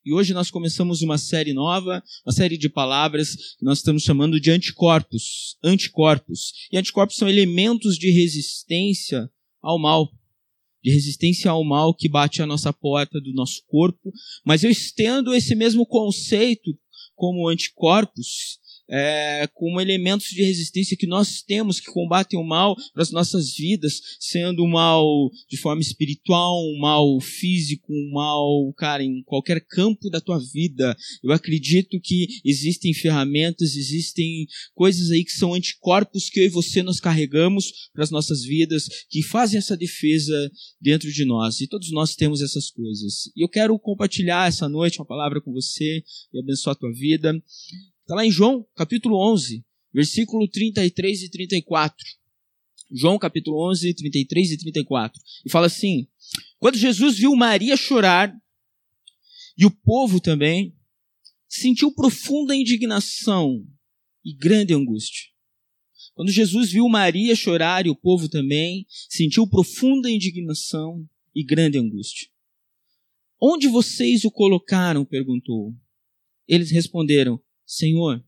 E hoje nós começamos uma série nova, uma série de palavras que nós estamos chamando de anticorpos. Anticorpos. E anticorpos são elementos de resistência ao mal. De resistência ao mal que bate à nossa porta do nosso corpo. Mas eu estendo esse mesmo conceito como anticorpos, como elementos de resistência que nós temos, que combatem o mal para as nossas vidas, sendo um mal de forma espiritual, um mal físico, um mal, cara, em qualquer campo da tua vida. Eu acredito que existem ferramentas, existem coisas aí que são anticorpos que eu e você nós carregamos para as nossas vidas, que fazem essa defesa dentro de nós. E todos nós temos essas coisas. E eu quero compartilhar essa noite uma palavra com você e abençoar a tua vida. Está lá em João, capítulo 11, versículo 33 e 34. João, capítulo 11, 33 e 34. E fala assim: quando Jesus viu Maria chorar, e o povo também, sentiu profunda indignação e grande angústia. Quando Jesus viu Maria chorar, e o povo também, sentiu profunda indignação e grande angústia. Onde vocês o colocaram? Perguntou. Eles responderam: Senhor,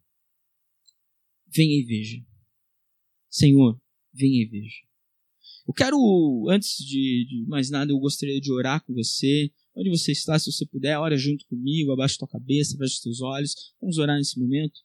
venha e veja. Senhor, venha e veja. Eu quero, antes de mais nada, eu gostaria de orar com você. Onde você está, se você puder, ora junto comigo, abaixa tua cabeça, fecha os teus olhos. Vamos orar nesse momento.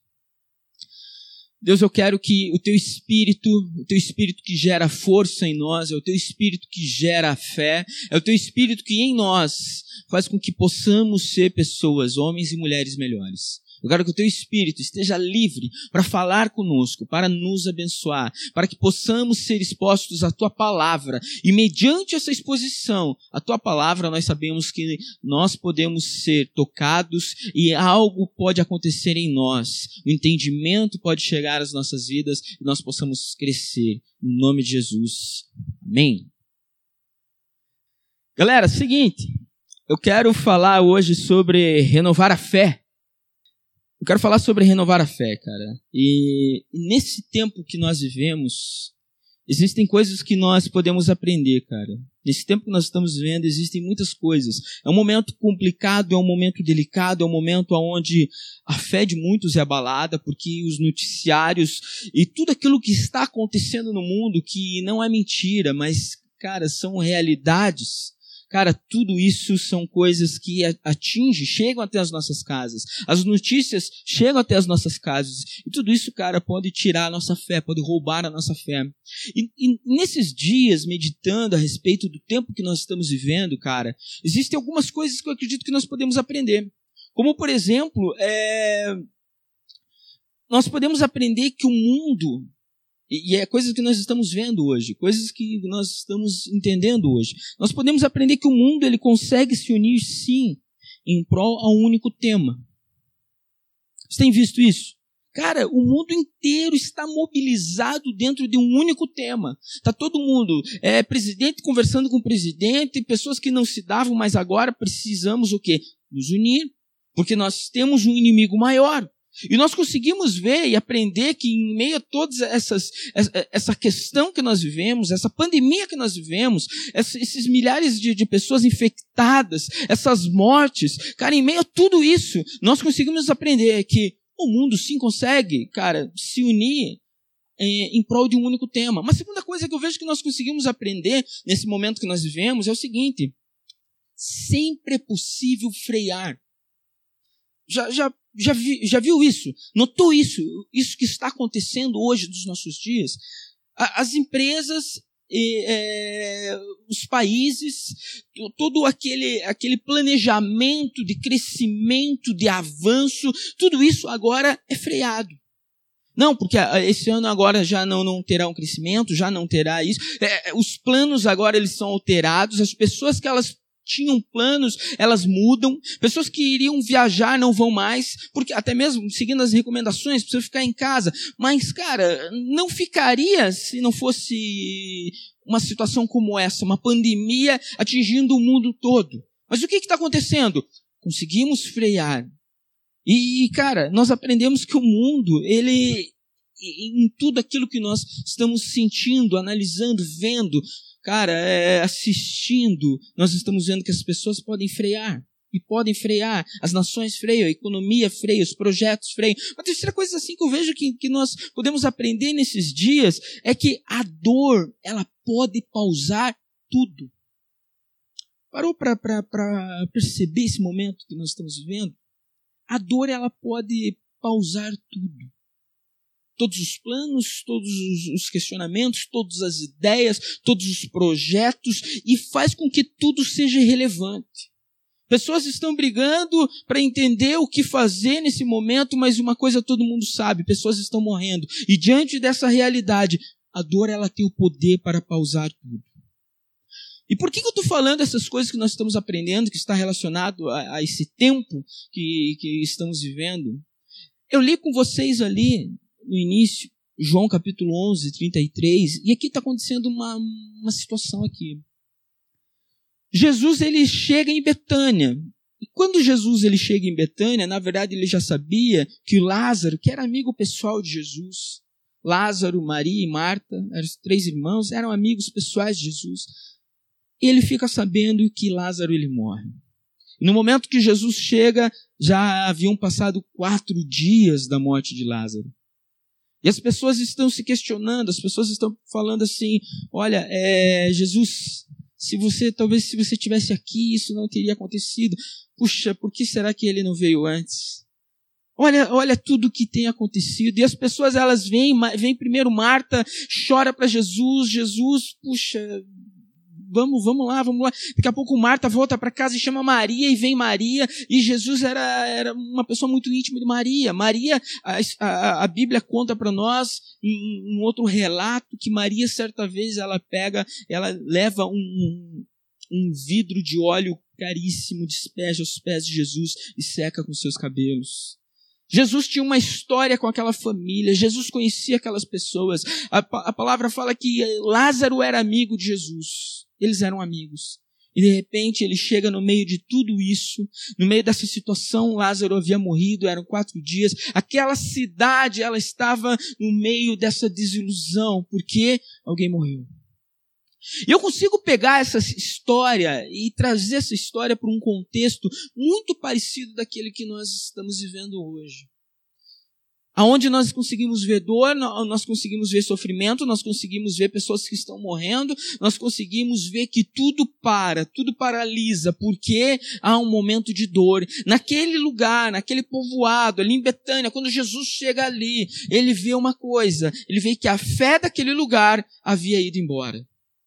Deus, eu quero que o teu espírito que gera força em nós, é o teu espírito que gera a fé, é o teu espírito que em nós faz com que possamos ser pessoas, homens e mulheres melhores. Eu quero que o teu espírito esteja livre para falar conosco, para nos abençoar, para que possamos ser expostos à tua palavra. E mediante essa exposição à tua palavra, nós sabemos que nós podemos ser tocados e algo pode acontecer em nós. O entendimento pode chegar às nossas vidas e nós possamos crescer. Em nome de Jesus. Amém. Galera, seguinte, eu quero falar hoje sobre renovar a fé. Eu quero falar sobre renovar a fé, cara. E nesse tempo que nós vivemos, existem coisas que nós podemos aprender, cara. Nesse tempo que nós estamos vivendo, existem muitas coisas. É um momento complicado, é um momento delicado, é um momento onde a fé de muitos é abalada, porque os noticiários e tudo aquilo que está acontecendo no mundo, que não é mentira, mas, cara, são realidades. Cara, tudo isso são coisas que atingem, chegam até as nossas casas. As notícias chegam até as nossas casas. E tudo isso, cara, pode tirar a nossa fé, pode roubar a nossa fé. E nesses dias, meditando a respeito do tempo que nós estamos vivendo, cara, existem algumas coisas que eu acredito que nós podemos aprender. Como, por exemplo, nós podemos aprender que o mundo... E é coisas que nós estamos vendo hoje, coisas que nós estamos entendendo hoje. Nós podemos aprender que o mundo ele consegue se unir, sim, em prol a um único tema. Você tem visto isso? Cara, o mundo inteiro está mobilizado dentro de um único tema. Está todo mundo, presidente conversando com presidente, pessoas que não se davam, mas agora precisamos o quê? Nos unir, porque nós temos um inimigo maior. E nós conseguimos ver e aprender que em meio a todas essa questão que nós vivemos, essa pandemia que nós vivemos, esses milhares de pessoas infectadas, essas mortes, cara, em meio a tudo isso, nós conseguimos aprender que o mundo sim consegue, cara, se unir em prol de um único tema. Uma segunda coisa que eu vejo que nós conseguimos aprender nesse momento que nós vivemos é o seguinte: sempre é possível frear. Já viu isso? Notou isso? Isso que está acontecendo hoje nos nossos dias? As empresas, os países, todo aquele planejamento de crescimento, de avanço, tudo isso agora é freado. Não, porque esse ano agora já não terá um crescimento, já não terá isso. Os planos agora eles são alterados, as pessoas que elas tinham planos, elas mudam. Pessoas que iriam viajar não vão mais, porque até mesmo seguindo as recomendações, precisa ficar em casa. Mas, cara, não ficaria se não fosse uma situação como essa, uma pandemia atingindo o mundo todo. Mas o que está acontecendo? Conseguimos frear. E, cara, nós aprendemos que o mundo, ele, em tudo aquilo que nós estamos sentindo, analisando, vendo, cara, assistindo, nós estamos vendo que as pessoas podem frear. e podem frear. As nações freiam, a economia freia, os projetos freiam. Uma terceira coisa assim que eu vejo que nós podemos aprender nesses dias é que a dor, ela pode pausar tudo. Parou para perceber esse momento que nós estamos vivendo? A dor, ela pode pausar tudo. Todos os planos, todos os questionamentos, todas as ideias, todos os projetos, e faz com que tudo seja irrelevante. Pessoas estão brigando para entender o que fazer nesse momento, mas uma coisa todo mundo sabe, pessoas estão morrendo. E diante dessa realidade, a dor, ela tem o poder para pausar tudo. E por que eu estou falando essas coisas que nós estamos aprendendo, que está relacionado a esse tempo que estamos vivendo? Eu li com vocês ali, no início, João capítulo 11, 33, e aqui está acontecendo uma situação aqui. Jesus, ele chega em Betânia. E quando Jesus ele chega em Betânia, na verdade ele já sabia que Lázaro, que era amigo pessoal de Jesus, Lázaro, Maria e Marta, eram os 3 irmãos, eram amigos pessoais de Jesus. Ele fica sabendo que Lázaro ele morre. E no momento que Jesus chega, já haviam passado 4 dias da morte de Lázaro. E as pessoas estão se questionando, as pessoas estão falando assim, olha, Jesus, se você estivesse aqui, isso não teria acontecido. Puxa, por que será que ele não veio antes? Olha tudo que tem acontecido. E as pessoas, elas vêm primeiro Marta, chora para Jesus, puxa, vamos lá. Daqui a pouco Marta volta para casa e chama Maria, e vem Maria, e Jesus era uma pessoa muito íntima de Maria. Maria, a Bíblia conta para nós, em um outro relato, que Maria, certa vez, ela leva um vidro de óleo caríssimo, despeja aos pés de Jesus e seca com seus cabelos. Jesus tinha uma história com aquela família, Jesus conhecia aquelas pessoas. A palavra fala que Lázaro era amigo de Jesus. Eles eram amigos. E de repente ele chega no meio de tudo isso, no meio dessa situação, Lázaro havia morrido, eram 4 dias. Aquela cidade, ela estava no meio dessa desilusão, porque alguém morreu. E eu consigo pegar essa história e trazer essa história para um contexto muito parecido daquele que nós estamos vivendo hoje. Aonde nós conseguimos ver dor, nós conseguimos ver sofrimento, nós conseguimos ver pessoas que estão morrendo, nós conseguimos ver que tudo paralisa, porque há um momento de dor. Naquele lugar, naquele povoado, ali em Betânia, quando Jesus chega ali, ele vê uma coisa, ele vê que a fé daquele lugar havia ido embora.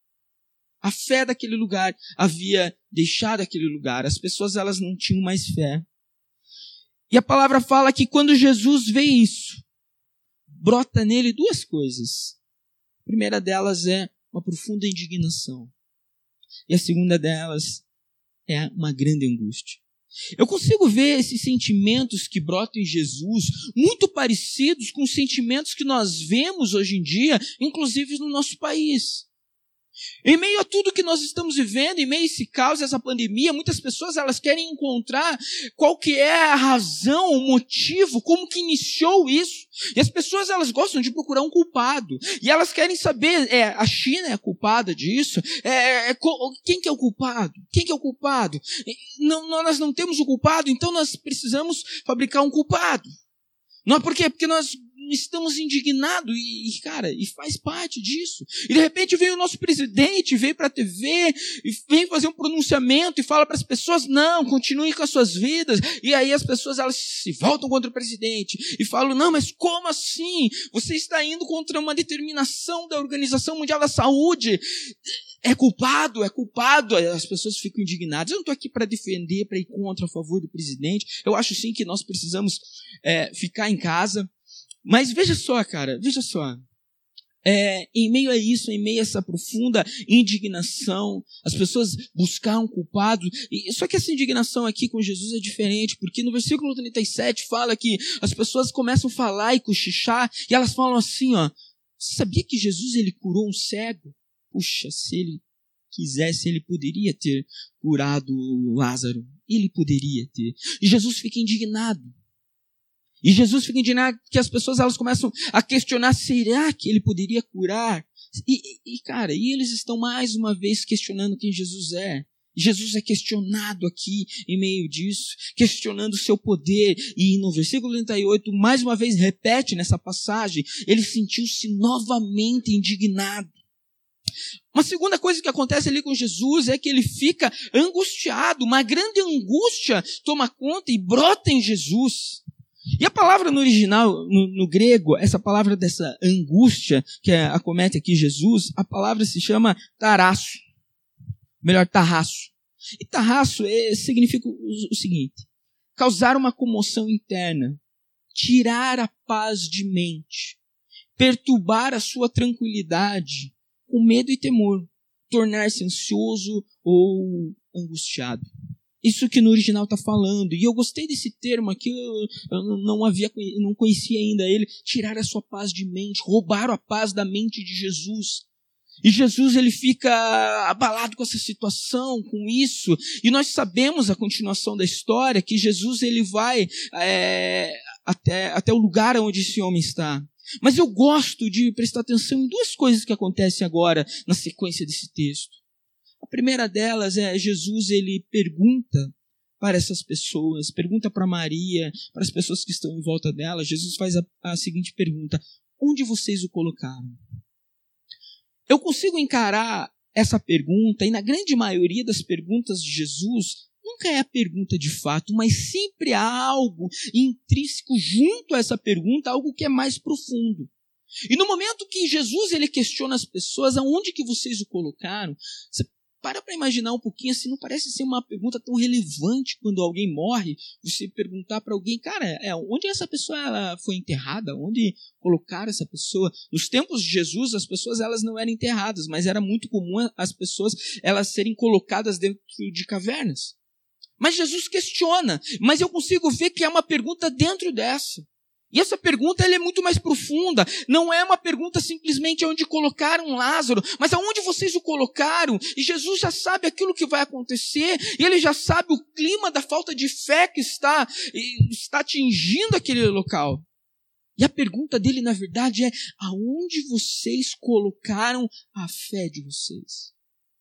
A fé daquele lugar havia deixado aquele lugar. As pessoas, elas não tinham mais fé. E a palavra fala que quando Jesus vê isso, brota nele 2 coisas. A primeira delas é uma profunda indignação. E a segunda delas é uma grande angústia. Eu consigo ver esses sentimentos que brotam em Jesus muito parecidos com os sentimentos que nós vemos hoje em dia, inclusive no nosso país. Em meio a tudo que nós estamos vivendo, em meio a esse caos, essa pandemia, muitas pessoas, elas querem encontrar qual que é a razão, o motivo, como que iniciou isso. E as pessoas, elas gostam de procurar um culpado. E elas querem saber, a China é a culpada disso? Quem que é o culpado? Quem que é o culpado? Nós não temos o culpado, então nós precisamos fabricar um culpado. Não é por quê? Porque nós estamos indignados e faz parte disso. E de repente vem o nosso presidente, veio para a TV e vem fazer um pronunciamento e fala para as pessoas, não, continuem com as suas vidas. E aí as pessoas, elas se voltam contra o presidente e falam, não, mas como assim? Você está indo contra uma determinação da Organização Mundial da Saúde. É culpado. As pessoas ficam indignadas. Eu não estou aqui para defender, para ir contra, a favor do presidente. Eu acho sim que nós precisamos ficar em casa. Mas veja só, cara, em meio a isso, em meio a essa profunda indignação, as pessoas buscaram um culpado. Só que essa indignação aqui com Jesus é diferente, porque no versículo 37 fala que as pessoas começam a falar e cochichar, e elas falam assim, você sabia que Jesus ele curou um cego? Puxa, se ele quisesse, ele poderia ter curado Lázaro. Ele poderia ter. E Jesus fica indignado. E Jesus fica indignado que as pessoas, elas começam a questionar, será que ele poderia curar? E eles estão mais uma vez questionando quem Jesus é. Jesus é questionado aqui em meio disso, questionando o seu poder. E no versículo 38, mais uma vez repete nessa passagem, ele sentiu-se novamente indignado. Uma segunda coisa que acontece ali com Jesus é que ele fica angustiado. Uma grande angústia toma conta e brota em Jesus. E a palavra no original, no grego, essa palavra dessa angústia que acomete aqui Jesus, a palavra se chama tarasso. Melhor, tarraço. E tarraço significa o seguinte: causar uma comoção interna, tirar a paz de mente, perturbar a sua tranquilidade, com medo e temor, tornar-se ansioso ou angustiado. Isso que no original está falando. E eu gostei desse termo aqui, eu não conhecia ainda ele. Tirar a sua paz de mente, roubaram a paz da mente de Jesus. E Jesus, ele fica abalado com essa situação, com isso. E nós sabemos a continuação da história, que Jesus ele vai até o lugar onde esse homem está. Mas eu gosto de prestar atenção em duas coisas que acontecem agora na sequência desse texto. A primeira delas é Jesus, ele pergunta para essas pessoas, pergunta para Maria, para as pessoas que estão em volta dela. Jesus faz a seguinte pergunta: onde vocês o colocaram? Eu consigo encarar essa pergunta, e na grande maioria das perguntas de Jesus, nunca é a pergunta de fato, mas sempre há algo intrínseco junto a essa pergunta, algo que é mais profundo. E no momento que Jesus ele questiona as pessoas, aonde que vocês o colocaram, você para imaginar um pouquinho, assim, não parece ser uma pergunta tão relevante quando alguém morre, você perguntar para alguém, cara, onde essa pessoa ela foi enterrada? Onde colocaram essa pessoa? Nos tempos de Jesus, as pessoas elas não eram enterradas, mas era muito comum as pessoas elas serem colocadas dentro de cavernas. Mas Jesus questiona, mas eu consigo ver que é uma pergunta dentro dessa. E essa pergunta ela é muito mais profunda. Não é uma pergunta simplesmente onde colocaram Lázaro, mas aonde vocês o colocaram. E Jesus já sabe aquilo que vai acontecer. E ele já sabe o clima da falta de fé que está atingindo aquele local. E a pergunta dele, na verdade, é: aonde vocês colocaram a fé de vocês?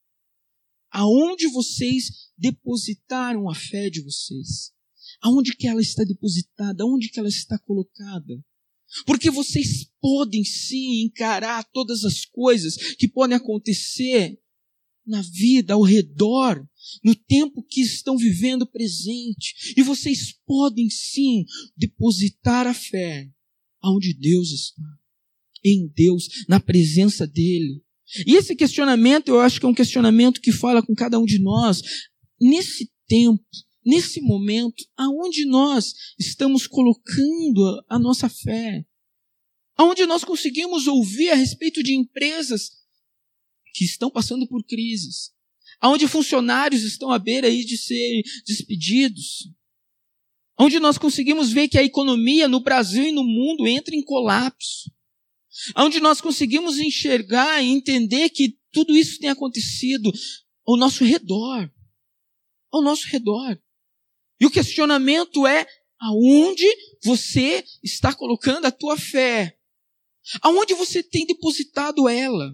Aonde vocês depositaram a fé de vocês? Aonde que ela está depositada? Aonde que ela está colocada? Porque vocês podem sim encarar todas as coisas que podem acontecer na vida, ao redor, no tempo que estão vivendo presente. E vocês podem sim depositar a fé aonde Deus está. Em Deus, na presença dEle. E esse questionamento, eu acho que é um questionamento que fala com cada um de nós. Nesse tempo, nesse momento, aonde nós estamos colocando a nossa fé? Aonde nós conseguimos ouvir a respeito de empresas que estão passando por crises? Aonde funcionários estão à beira aí de serem despedidos? Onde nós conseguimos ver que a economia no Brasil e no mundo entra em colapso? Onde nós conseguimos enxergar e entender que tudo isso tem acontecido ao nosso redor. Ao nosso redor. E o questionamento é: aonde você está colocando a tua fé? Aonde você tem depositado ela?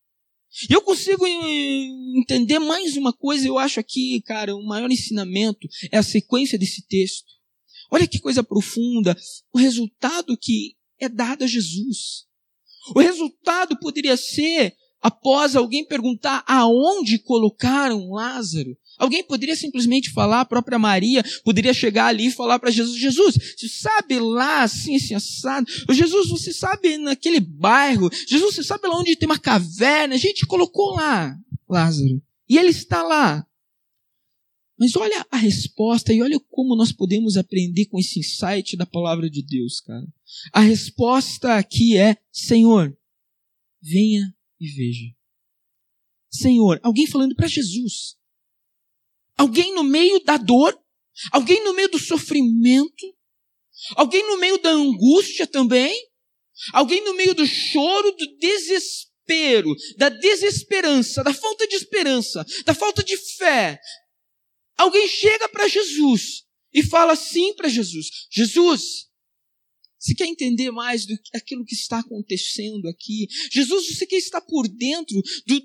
E eu consigo entender mais uma coisa, eu acho aqui, cara, o maior ensinamento é a sequência desse texto. Olha que coisa profunda, o resultado que é dado a Jesus. O resultado poderia ser, após alguém perguntar aonde colocaram Lázaro, alguém poderia simplesmente falar, a própria Maria poderia chegar ali e falar para Jesus: Jesus, você sabe lá, assim, assado? Jesus, você sabe naquele bairro? Jesus, você sabe lá onde tem uma caverna? A gente colocou lá Lázaro. E ele está lá. Mas olha a resposta e olha como nós podemos aprender com esse insight da palavra de Deus, cara. A resposta aqui é: Senhor, venha e veja. Senhor, alguém falando para Jesus. Alguém no meio da dor, alguém no meio do sofrimento, alguém no meio da angústia também, alguém no meio do choro, do desespero, da desesperança, da falta de esperança, da falta de fé. Alguém chega para Jesus e fala assim para Jesus: Jesus, você quer entender mais do que aquilo que está acontecendo aqui? Jesus, você quer estar por dentro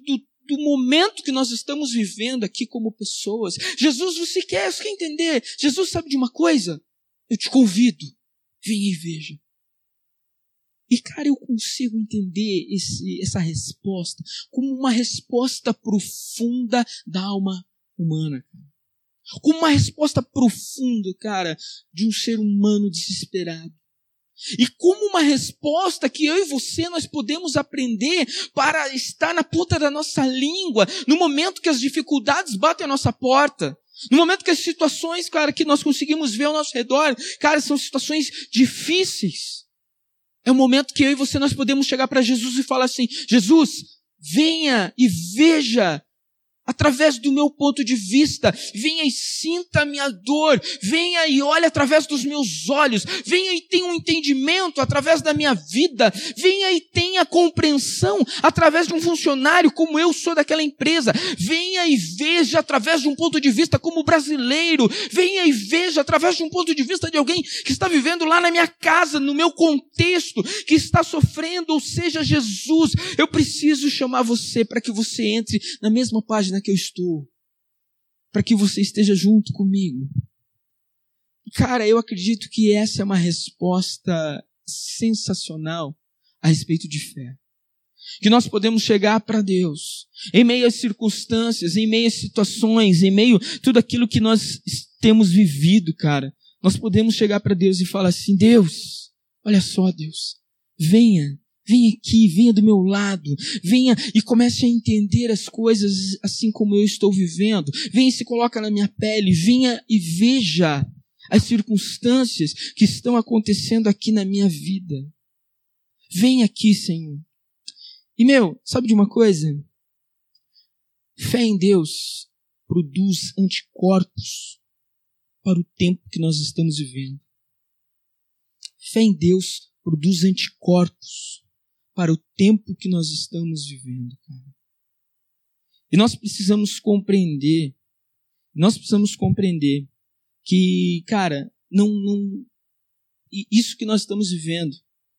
do momento que nós estamos vivendo aqui como pessoas. Jesus, você quer entender? Jesus sabe de uma coisa? Eu te convido, venha e veja. E, cara, eu consigo entender essa resposta como uma resposta profunda da alma humana. Como uma resposta profunda, cara, de um ser humano desesperado. E como uma resposta que eu e você nós podemos aprender para estar na ponta da nossa língua no momento que as dificuldades batem à nossa porta. No momento que as situações, cara, que nós conseguimos ver ao nosso redor, cara, são situações difíceis. É o momento que eu e você nós podemos chegar para Jesus e falar assim: Jesus, venha e veja através do meu ponto de vista, venha e sinta a minha dor, venha e olhe através dos meus olhos, venha e tenha um entendimento através da minha vida, venha e tenha compreensão através de um funcionário como eu sou daquela empresa, venha e veja através de um ponto de vista como brasileiro, venha e veja através de um ponto de vista de alguém que está vivendo lá na minha casa, no meu contexto, que está sofrendo, ou seja, Jesus, eu preciso chamar você para que você entre na mesma página que eu estou, para que você esteja junto comigo. Cara, eu acredito que essa é uma resposta sensacional a respeito de fé. Que nós podemos chegar para Deus, em meio às circunstâncias, em meio às situações, em meio a tudo aquilo que nós temos vivido, cara. Nós podemos chegar para Deus e falar assim: Deus, olha só, Deus, venha aqui, venha do meu lado, venha e comece a entender as coisas assim como eu estou vivendo, venha e se coloca na minha pele, venha e veja as circunstâncias que estão acontecendo aqui na minha vida. Venha aqui, Senhor. E sabe de uma coisa? Fé em Deus produz anticorpos para o tempo que nós estamos vivendo. Fé em Deus produz anticorpos para o tempo que nós estamos vivendo, cara. E nós precisamos compreender que, cara, isso que nós estamos vivendo,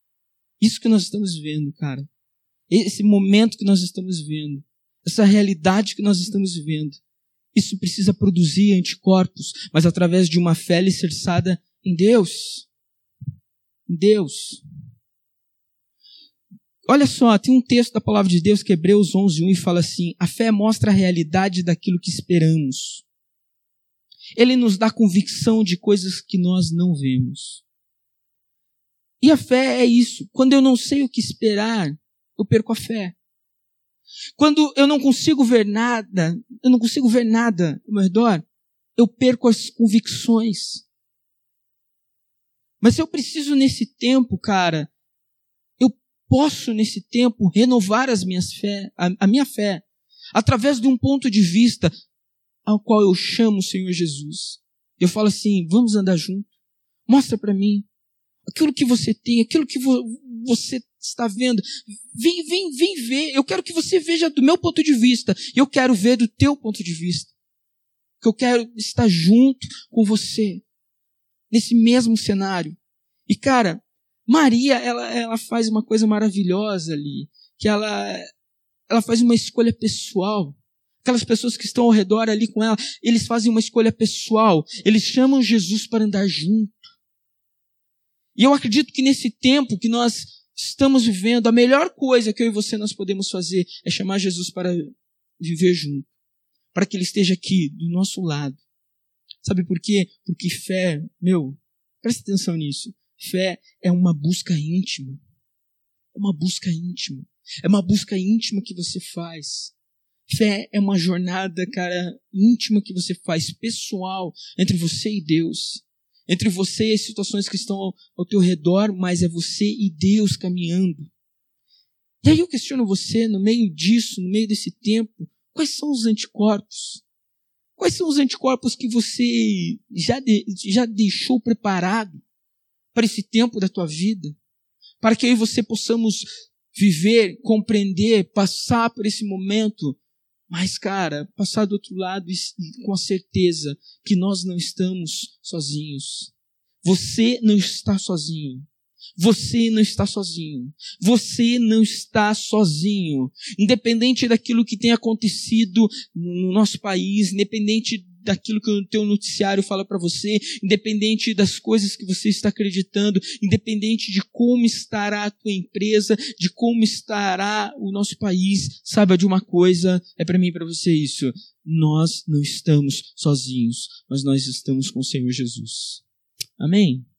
cara, esse momento que nós estamos vivendo, essa realidade que nós estamos vivendo, isso precisa produzir anticorpos, mas através de uma fé alicerçada em Deus. Em Deus. Olha só, tem um texto da palavra de Deus que é Hebreus 11:1 e fala assim: a fé mostra a realidade daquilo que esperamos. Ele nos dá convicção de coisas que nós não vemos. E a fé é isso. Quando eu não sei o que esperar, eu perco a fé. Quando eu não consigo ver nada ao meu redor, eu perco as convicções. Mas eu preciso nesse tempo, cara, posso nesse tempo renovar a minha fé, através de um ponto de vista ao qual eu chamo o Senhor Jesus. Eu falo assim: vamos andar junto, mostra para mim aquilo que você tem, aquilo que você está vendo, vem ver, eu quero que você veja do meu ponto de vista, e eu quero ver do teu ponto de vista, que eu quero estar junto com você, nesse mesmo cenário. E cara, Maria, ela faz uma coisa maravilhosa ali, que ela faz uma escolha pessoal. Aquelas pessoas que estão ao redor ali com ela, eles fazem uma escolha pessoal. Eles chamam Jesus para andar junto. E eu acredito que nesse tempo que nós estamos vivendo, a melhor coisa que eu e você nós podemos fazer é chamar Jesus para viver junto. Para que Ele esteja aqui, do nosso lado. Sabe por quê? Porque fé, presta atenção nisso. Fé é uma busca íntima. É uma busca íntima. É uma busca íntima que você faz. Fé é uma jornada, cara, íntima que você faz, pessoal, entre você e Deus. Entre você e as situações que estão ao teu redor, mas é você e Deus caminhando. E aí eu questiono você, no meio disso, no meio desse tempo, quais são os anticorpos? Quais são os anticorpos que você já deixou preparado para esse tempo da tua vida, para que eu e você possamos viver, compreender, passar por esse momento, mas, cara, passar do outro lado com a certeza que nós não estamos sozinhos. Você não está sozinho. Você não está sozinho. Você não está sozinho. Independente daquilo que tem acontecido no nosso país, independente daquilo que o teu noticiário fala para você, independente das coisas que você está acreditando, independente de como estará a tua empresa, de como estará o nosso país, saiba de uma coisa, é para mim e para você isso, nós não estamos sozinhos, mas nós estamos com o Senhor Jesus. Amém?